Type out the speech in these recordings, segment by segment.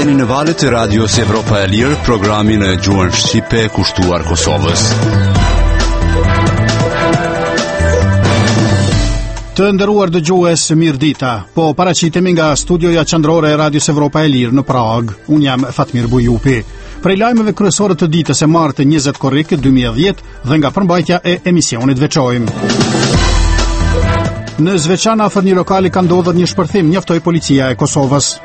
Jeni në valët e radios Evropa e Lirë, programin e gjuhën shqipe kushtuar Kosovës. Të nderuar dëgjues, mirë dita. Po paraqitemi nga studioja qendrore e radios Evropa e Lirë në Prag. Unë jam Fatmir Bujupi. Prej lajmeve kryesore të ditës së martë 20 korrik 2010 dhe nga përmbajtja e emisionit veçojmë. Në Zveçan afër një lokali ka ndodhur një shpërthim, njoftoi policia e Kosovës.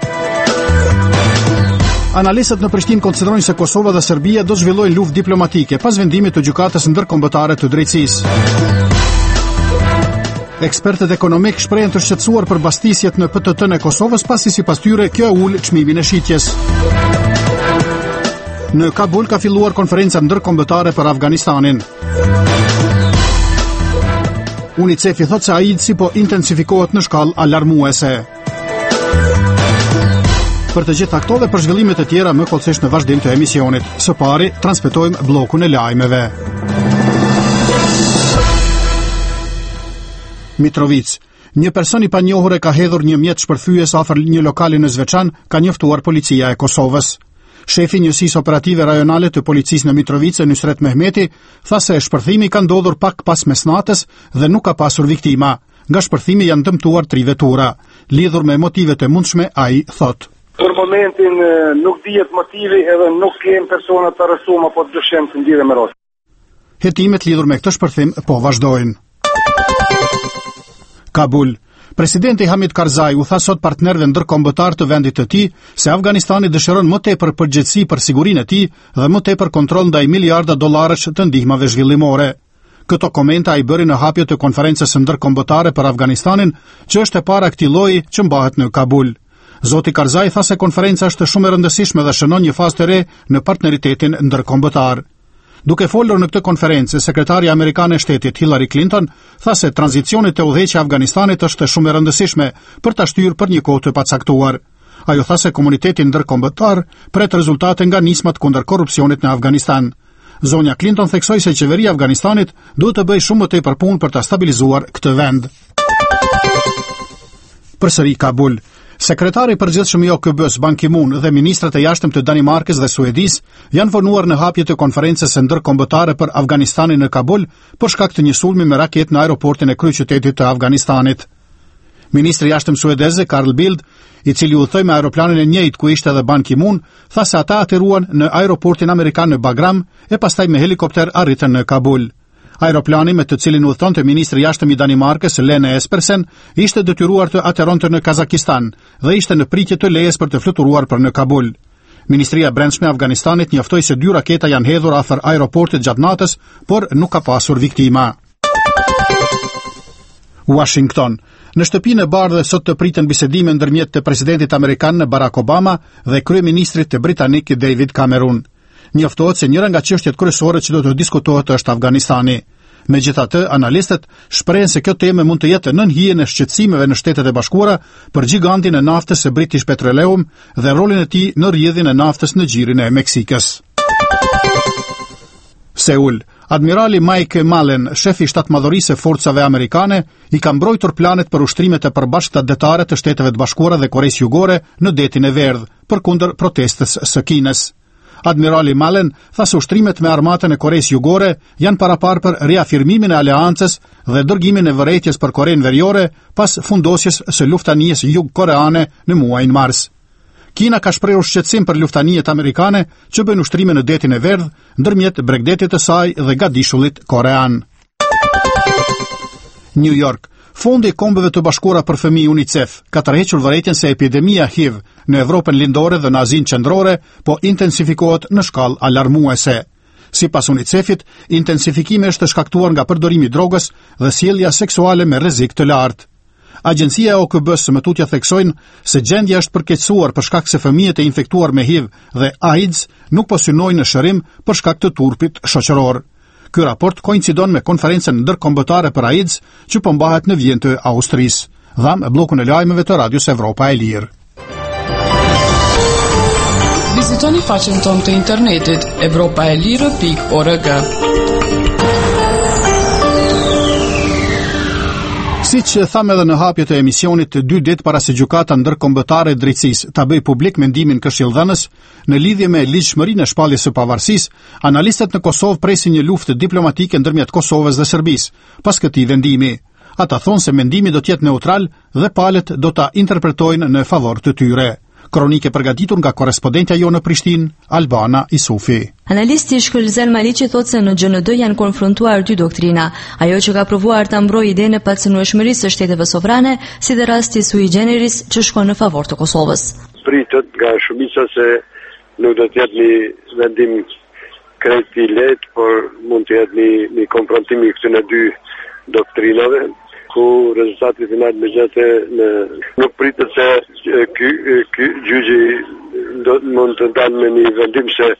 Analistët në Prishtinë konsiderojnë se Kosova dhe Serbia do zhvillojnë luftë diplomatike pas vendimit të gjykatës ndërkombëtare të drejtësisë. Ekspertët ekonomik shprehen të shqetësuar për bastisjet në PTT-n e Kosovës pasi sipas tyre kjo ul çmimin e shitjes. Në Kabul ka filluar konferenca ndërkombëtare për Afganistanin. UNICEF i thotë se AIDS-i po intensifikohet në shkallë alarmuese. Për të gjitha këto dhe për zhvillimet e tjera më kollësisht në vazhdim të emisionit. Së pari, transmetojmë bllokun e lajmeve. Mitrovic. Një person i panjohur e ka hedhur një mjet shpërthyes afër një lokali në Zveçan, ka njoftuar policia e Kosovës. Shefi njësisë operative rajonale të policisë në Mitrovic, Nusret Mehmeti, tha se shpërthimi ka ndodhur pak pas mesnatës dhe nuk ka pasur viktima. Nga shpërthimi janë dëmtuar 3 vetura. Lidhur me motivet e mundshme, ai thotë: Për momentin nuk dihet motivi edhe nuk kemi persona të arrestuar apo të dyshem të lidhur me rastin. Hetimet lidhur me këtë shpërthim po vazhdojnë. Kabul. Presidenti Hamid Karzai u tha sot partnerëve ndërkombëtar të vendit të tij se Afganistani dëshiron më tepër përgjegjësi për sigurinë e tij dhe më tepër kontroll ndaj miliarda dollarësh të ndihmave zhvillimore. Këto komente ai bëri në hapje të konferencës ndërkombëtare për Afganistanin, që është e para këtij lloji që mbahet në Kabul. Zoti Karzai tha se konferenca është shumë e rëndësishme dhe shënon një fazë të re në partneritetin ndërkombëtar. Duke folur në këtë konferencë, sekretarja amerikane e shtetit Hillary Clinton tha se tranzicioni te udhëheqja e Afganistanit është shumë e rëndësishme për ta shtyrë për një kohë të pacaktuar. Ajo tha se komuniteti ndërkombëtar pret rezultate nga nismat kundër korrupsionit në Afganistan. Zonja Clinton theksoi se qeveria e Afganistanit duhet të bëjë shumë më tepër punë për ta stabilizuar këtë vend. Përsëri Kabul. Sekretari i përgjithshëm i OKB-s Ban Ki-moon dhe ministrat e jashtëm të Danimarkës dhe Suedis janë vonuar në hapje të konferencës ndërkombëtare për Afganistanin në Kabul për shkak të një sulmi me raketë në aeroportin e kryeqytetit të Afganistanit. Ministri i jashtëm suedeze Carl Bildt, i cili udhëtoi me aeroplanin e njëjtë ku ishte edhe Ban Ki-moon, tha se ata ateruan në aeroportin amerikan në Bagram e pastaj me helikopter arritën në Kabul. Aeroplani me të cilin udhëtonte ministri i jashtëm i Danimarkës Lene Espersen ishte detyruar të ateronte në Kazakistan dhe ishte në pritje të lejes për të fluturuar për në Kabul. Ministria e Brendshme e Afganistanit njoftoi se 2 raketa janë hedhur afër aeroportit gjatë natës, por nuk ka pasur viktima. Washington. Në shtëpinë e bardhë sot të pritën bisedime ndërmjet të presidentit amerikan Barack Obama dhe kryeministrit të britanik David Cameron. Njoftohet se njëra nga çështjet kryesore që do të diskutohet është Afganistani. Megjithatë, analistët shprehen se kjo temë mund të jetë nën hijen e shqetësimeve në Shtetet e Bashkuara për gigantin e naftës së British Petroleum dhe rolin e tij në rrjedhjen e naftës në gjirin e Meksikës. Seul. Admirali Mike Mullen, shefi i shtatmadhërisë së forcave amerikane, i ka mbrojtur planet për ushtrimet e përbashkëta detare të Shteteve të Bashkuara dhe Koresë Jugore në detin e Verdh, përkundër protestës së Kinës. Admirali Mullen tha se ushtrimet me armatën e Koresë Jugore janë paraparë për riafirmimin e aleancës dhe dërgimin e vërejtjes për Korenë Veriore pas fundosjes së luftanijes jug-koreane në muajin mars. Kina ka shprehur shqetësim për luftanijet amerikane që bëjnë ushtrime në detin e Verdh ndërmjet Bregdetit të saj dhe gadishullit korean. New York. Fondi i Kombeve të Bashkuara për Fëmijë UNICEF ka tërhequr vërejtjen se epidemia HIV në Evropën lindore dhe në Azinë qendrore po intensifikohet në shkallë alarmuese. Sipas UNICEF-it, intensifikimi është shkaktuar nga përdorimi i drogës dhe sjellja seksuale me rrezik të lartë. Agjencia e OKB-s më tutje theksojnë se gjendja është përkeqësuar për shkak se fëmijët e infektuar me HIV dhe AIDS nuk po synojnë në shërim për shkak të turpit shoqëror. Ky raport koincidon me konferencën ndërkombëtare për AIDS që po mbahet në Vjenë të Austrisë. Dham bllokun e lajmeve të Radios Evropa e Lirë. Vizitoni faqen tonë të internetit evropaelire.org. Siç thamë edhe në hapjet e emisionit 2 ditë para se gjykata ndërkombëtare e drejtësisë ta bëjë publik mendimin këshillëdhënës në lidhje me ligjshmërinë e shpalljes së pavarësisë, analistët në Kosovë presin një luftë diplomatike ndërmjet Kosovës dhe Serbisë pas këtij vendimi. Ata thonë se mendimi do të jetë neutral dhe palët do ta interpretojnë në favor të tyre. Kronike përgatitur nga korrespondentja jo në Prishtinë, Albana Isufi. Analisti Shkëlzen Maliqi thotë se në GND janë konfrontuar 2 doktrina, ajo që ka provuar ta mbrojë idenë e pacënueshmërisë së shteteve sovrane, si dhe rasti sui generis që shkon në favor të Kosovës. Pritet nga shumica se nuk do të jetë një vendim krejt i lehtë, por mund të jetë një konfrontim i këtyre 2 doktrinave, ku rezultati final me gjete nuk pritet se ky gjyqi mund të dalë me një vendim se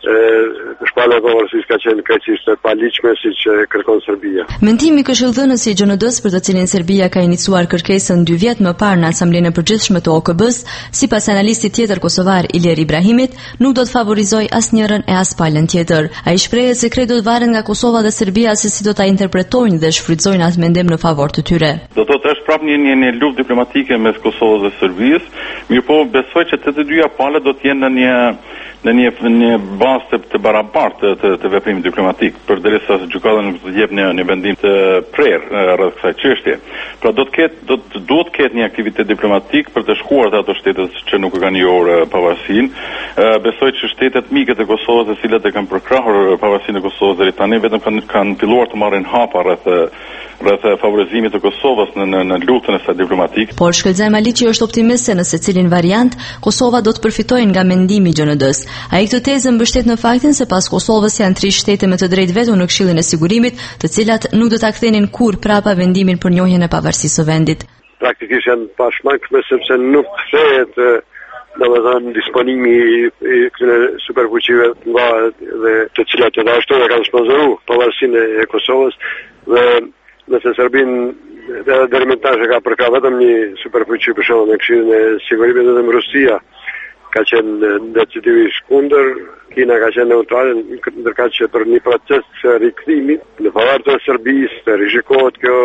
shpallja e pavarësisë ka qenë krejtësisht e paligjshme siç kërkon Serbia. Mendimi i këshillëdhënës së GND-s për të cilin Serbia ka iniciuar kërkesën 2 vjet më parë në Asamblenë e Përgjithshme të OKB-s, sipas analistit tjetër kosovar Ilir Ibrahimit, nuk do të favorizojë asnjërin e as palën tjetër. Ai shprehet se krejt do të varet nga Kosova dhe Serbia se si do ta interpretojnë dhe shfrytëzojnë atë mendim në favor të tyre. Do të thotë është prapë një luftë diplomatike mes Kosovës dhe Serbisë, mirëpo besoj që të dyja palët do të jenë në një bazë të barabartë të veprimit diplomatik, përderisa gjykata nuk do të jep një vendim të prerë rreth kësaj çështje. Pra do të ketë një aktivitet diplomatik për të shkuar te ato shtete që nuk e kanë njohur pavarësinë. Besoj që shtetet mike të Kosovës, të cilat e kanë përkrahur pavarësinë e Kosovës deri tani, vetëm kanë filluar të marrin hapa rreth favorizimit të Kosovës në luftën e saj diplomatike. Por Shkëlzen Maliqi është optimist se në secilin variant Kosova do të përfitojë nga mendimi i GND-s. Ai këtë tezë mbështet në faktin se pas Kosovës janë 3 shtete me të drejtë veto në Këshillin e Sigurimit, të cilat nuk do ta kthenin kurrë prapa vendimin për njohjen e pavarësisë së vendit. Praktikisht janë pashmangshme sepse nuk kthehet domethënë disponimi i këtyre superfuqive nga dhe të cilat edhe ashtu e kanë sponsoruar pavarësinë e Kosovës dhe nëse Serbinë deri më tash ka përka vetëm një superfuqi për shembull në Këshillin e Sigurimit, vetëm Rusia ka qenë decisivisht kundër, Kina ka qenë neutrale, ndërkaq që për një proces të rikthimit në favor të Serbisë, të rishikohet kjo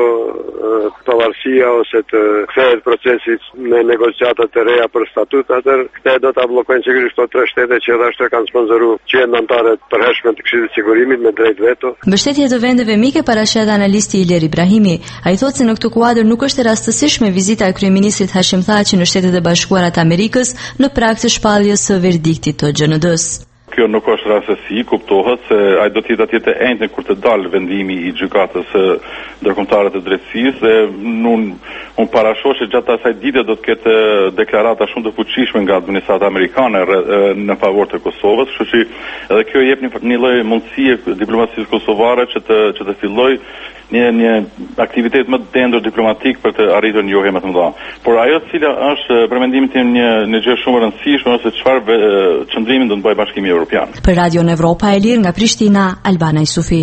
pavarësia ose të kthehet procesi në negociata të reja për statut, atëherë këta do ta bllokojnë sigurisht ato 3 shtete që edhe ashtu kanë sponsoruar, që janë anëtare të përhershme të Këshillit të Sigurimit me drejtë veto. Mbështetje të vendeve mike paraqet analisti Ilir Ibrahimi. Ai thotë se në këtë kuadër nuk është e rastësishme vizita e kryeministrit Hashim Thaçi në Shtetet e Bashkuara të Amerikës në prag të shpalljes së verdiktit të GND-s. Kjo nuk është rastësi, kuptohet se ai do të jetë atje të enjtë kur të dalë vendimi i gjykatës së ndërkombëtare të drejtësisë dhe unë parashoh se gjatë asaj dite do të ketë deklarata shumë të fuqishme nga administrata amerikane në favor të Kosovës, kështu që edhe kjo jep një lloj mundësie diplomacisë kosovare që të fillojë një aktivitet më të dendur diplomatik për të arritur një njohje më të madhe. Por ajo e cila është për mendimin tim një gjë shumë e rëndësishme ose çfarë çndrimin do të bëjë Bashkimi Evropian. Për Radion Evropa e Lirë nga Prishtina, Albana Isufi.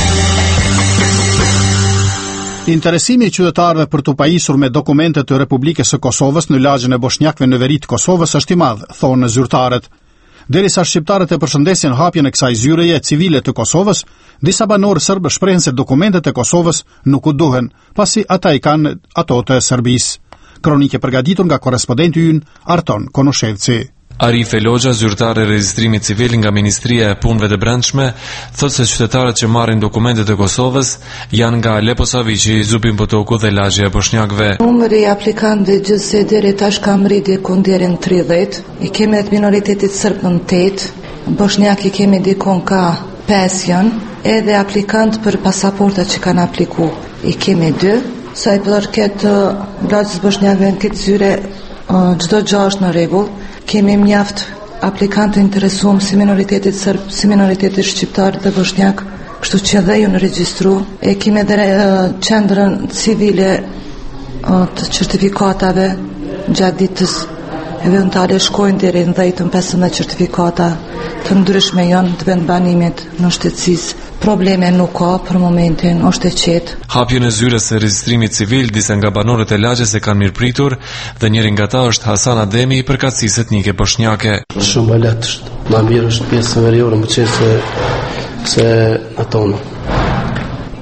Interesimi i qytetarëve për të pajisur me dokumentet të Republikës së Kosovës në lagjën e bosnjakëve në veri të Kosovës është i madh, thonë zyrtarët. Derisa shqiptarët e përshëndesin hapjen e kësaj zyreje civile të Kosovës, disa banorë serbë shprehen se dokumentet e Kosovës nuk u duhen, pasi ata i kanë ato të Serbisë. Kronike përgatitur nga korrespondenti ynë Arton Konoshevci. Arif Elogja, zyrtar e regjistrimit civil nga Ministria e Punëve të Brendshme, thotë se qytetarët që marrin dokumentet e Kosovës janë nga Alepo Saviqi, Zupin Potoku dhe lagja e bosnjakëve. Numri i aplikantëve gjithsej deri tash ka rritur deri në 30. I kemi atë minoritetit serb në 8, bosnjak i kemi dikon ka 5 janë, edhe aplikant për pasaporta që kanë aplikuar i kemi 2. Sa i përket lagjës bosnjakëve në këtë zyre çdo gjë është në rregull. Kemi mjaft aplikantë interesuar si minoritetit serb, si minoritetit shqiptar dhe bosnjak, kështu që dhe ju në regjistru. E kemi edhe qendrën civile të certifikatave gjatë ditës eventuale shkojnë deri në 10-15 certifikata të ndryshme janë të vend banimit në shtetësisë. Probleme nuk ka për momentin, është e qetë. Hapjen e zyres së regjistrimit civil, disa nga banorët e lagjes e kanë mirëpritur dhe njëri nga ta është Hasan Ademi i përkatësisë etnike bosnjake. Shumë e lehtë është. Ma mirë është pjesë veriore më qenë se ato.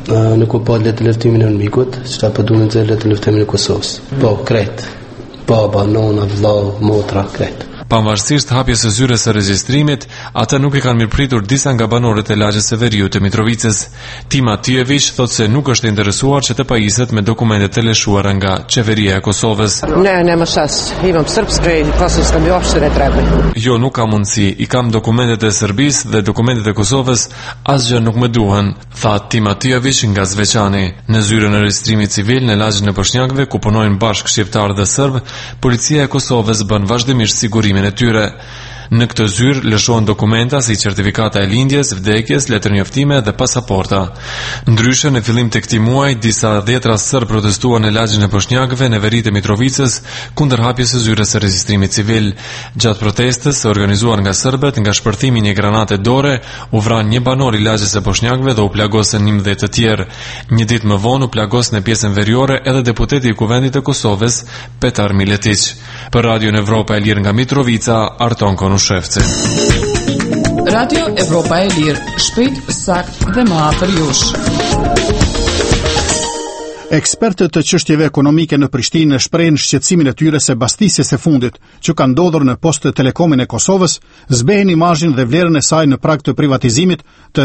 Nuk po letë lëftimin e mikut, që ta përdu në nëzër letë lëftimin e Kosovës. Po, kret. Baba, nona, vllau, motra, kret. Pavarësisht hapjes së zyres së regjistrimit, ata nuk e kanë mirëpritur disa nga banorët e lagjes së Veriut të Mitrovicës. Tima Tijević thotë se nuk është interesuar që të pajiset me dokumentet e lëshuara nga qeveria e Kosovës. Ne më shas, imam srpske i Kosovës kam uopšte ne treba. Jo, nuk kam mundësi, i kam dokumentet e Serbisë dhe dokumentet e Kosovës, asgjë nuk më duhen, tha Tima Tijević nga Zveçani. Në zyrën e regjistrimit civil në lagjen e Bosnjakëve, ku punojnë bashkë shqiptarë dhe serb, policia e Kosovës bën vazhdimisht sigurimin e tyre. Në këtë zyrë lëshohen dokumenta si certifikata e lindjes, vdekjes, letër njoftime dhe pasaporta. Ndryshe, në fillim të këtij muaji, disa dhjetra serb protestuan në lagjen e Bosnjakëve në veri të Mitrovicës kundër hapjes së zyrës së regjistrimit civil. Gjatë protestës, së organizuar nga serbët, nga shpërthimi i një granate dore, u vran një banor i lagjes së Bosnjakëve dhe u plagosën 11 të tjerë. Një ditë më vonë u plagos në pjesën veriore edhe deputeti i Kuvendit të Kosovës, Petar Miletić. Për Radio Evropa e Lirë nga Mitrovica, Arton Konushevci. Radio Evropa e Lirë, shpejt, sakt dhe më afër jush. Ekspertët të çështjeve ekonomike në Prishtinë shprehin shqetësimin e tyre se bastisjes e fundit që ka ndodhur në Poste Telekomin e Kosovës zbehen imazhin dhe vlerën e saj në prag të privatizimit të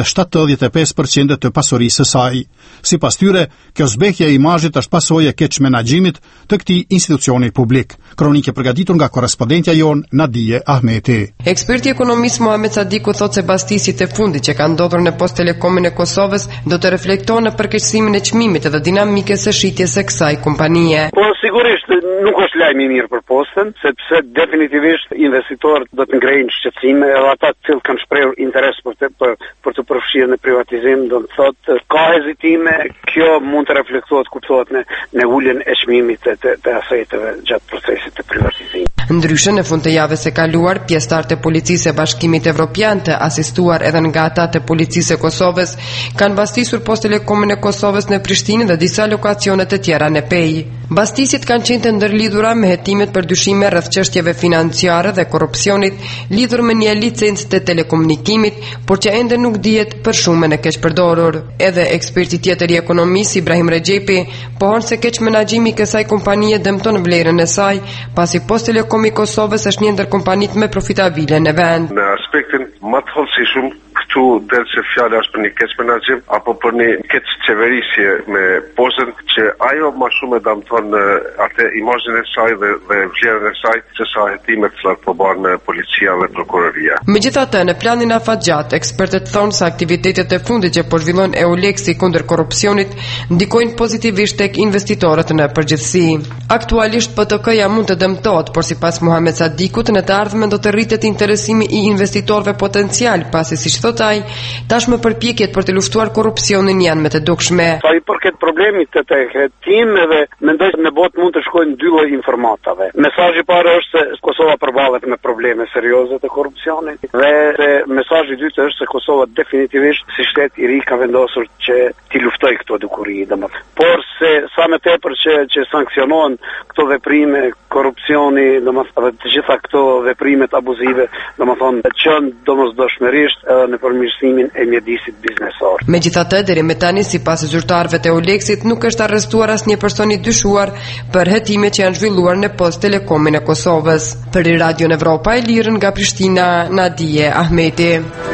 75% të pasurisë së saj. Sipas tyre, kjo zbehje e imazhit është pasojë e keq menaxhimit të këtij institucioni publik. Kronikë përgatitur nga korrespondentja jon Nadije Ahmeti. Eksperti ekonomist Muhamet Sadiku thotë se bastisjet e fundit që kanë ndodhur në Poste Telekomin e Kosovës do të reflektojnë në përkeqësimin e çmimit dhe dinamikës së shitjes së kësaj kompanie. Po sigurisht nuk është lajm i mirë për Postën, sepse definitivisht investitorët do të ngrejnë shqetësime, edhe ata të cilët kanë shprehur interes për të përfshirë në privatizim, do të thotë ka hezitime, kjo mund të reflektohet kuptohet në uljen e çmimit të aseteve gjatë procesit të privatizimit. Ndryshe, në fund të javës së kaluar, pjesëtarët e policisë e Bashkimit Evropian të asistuar edhe nga ata të policisë së Kosovës kanë bastisur Poste Telekomin e Kosovës në Prishtinë dhe disa lokacione të tjera në Pejë. Bastisjet kanë qenë të ndërlidhura me hetimet për dyshime rreth çështjeve financiare dhe korrupsionit lidhur me një licencë të telekomunikimit, por që ende nuk dihet për shumën e keq përdorur. Edhe eksperti tjetër i ekonomisë Ibrahim Rexhepi pohon se keq menaxhimi i kësaj kompanie dëmton vlerën e saj, pasi Poste Telekomi i Kosovës është një ndër kompanitë më profitabile në vend. Në aspektin më të hollësishëm këtu del që fjala është për një keq menaxhim apo për një keq qeverisje me Postën, që ajo më shumë e dëmton atë imazhin e saj dhe vlerën e saj se sa hetimet që po bën policia dhe prokuroria. Megjithatë, në planin afatgjat, ekspertët thonë se aktivitetet e fundit që po zhvillon EULEX-i kundër korrupsionit ndikojnë pozitivisht tek investitorët në përgjithësi. Aktualisht PTK-ja mund të dëmtohet, por sipas Muhamet Sadikut, në të ardhmen do të rritet interesimi i investitorëve potencial, pasi siç thotë ai, tashmë përpjekjet për të luftuar korrupsionin janë më të dukshme. Sa i përket problemit të hetimeve, mendoj se në botë mund të shkojnë dy lloj informatave. Mesazhi i parë është se Kosova përballet me probleme serioze të korrupsionit dhe mesazhi i dytë është se Kosova definitivisht si shtet i ri ka vendosur që t'i luftojë këto dukuri, domethënë. Por se sa më tepër që sanksionohen këto veprime, korrupsioni, domethënë të gjitha këto veprimet abuzive, domethënë çon domosdoshmërisht edhe në përmirësimin e mjedisit biznesor. Megjithatë, deri më tani sipas zyrtarëve të EULEX-it nuk është arrestuar asnjë person i dyshuar për hetimet që janë zhvilluar në Poste Telekomin e Kosovës. Për Radio Evropa e Lirë nga Prishtina, Nadije Ahmeti.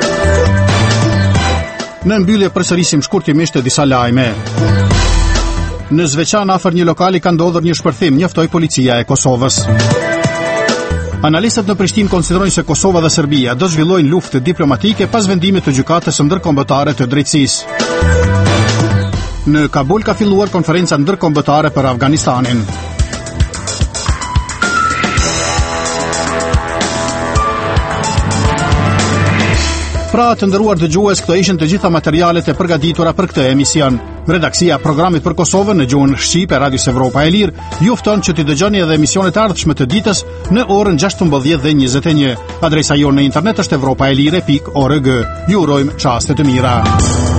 Në mbyllje përsërisim shkurtimisht disa lajme. Në Zveçan afër një lokali ka ndodhur një shpërthim, njoftoi policia e Kosovës. Analistët në Prishtinë konsiderojnë se Kosova dhe Serbia do zhvillojnë luftë diplomatike pas vendimit të gjykatës ndërkombëtare të drejtësisë. Në Kabul ka filluar konferenca ndërkombëtare për Afganistanin. Pra, të nderuar dëgjues, këto ishin të gjitha materialet e përgatitura për këtë emision. Redaksia e programit për Kosovën në gjuhën shqipe Radio Evropa e Lirë ju fton që t'i dëgjoni edhe emisionet e ardhshme të ditës në orën 16:21. Adresa jonë në internet është europaelire.org. Ju urojmë çaste të mira.